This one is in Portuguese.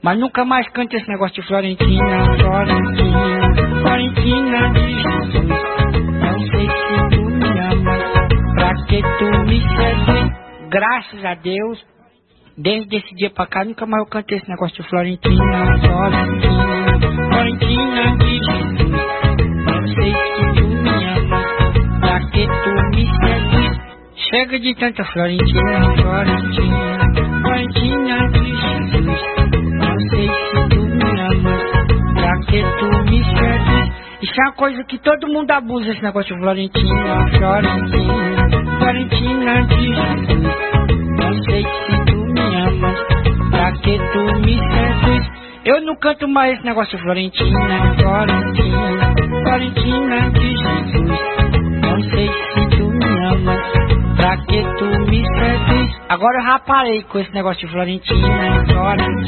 Mas nunca mais cante esse negócio de Florentina, Florentina, Florentina de Jesus. Não sei se tu me amas, pra que tu me seduz. Graças a Deus, desde esse dia pra cá, nunca mais eu cantei esse negócio de Florentina, Florentina, Florentina de Jesus. Não sei se tu me amas, pra que tu me seduz. Chega de tanta Florentina, Florentina, Florentina de Jesus. Não sei se tu me amas, pra que tu me seduz. Isso é uma coisa que todo mundo abusa, esse negócio de Florentina, Florentina, Florentina de Jesus. Não sei se tu me amas, pra que tu me seduz. Eu não canto mais esse negócio de Florentina, Florentina, Florentina de Jesus. Não sei se tu me amas, pra que tu me seduz. Agora eu já parei com esse negócio de Florentina, Florentina.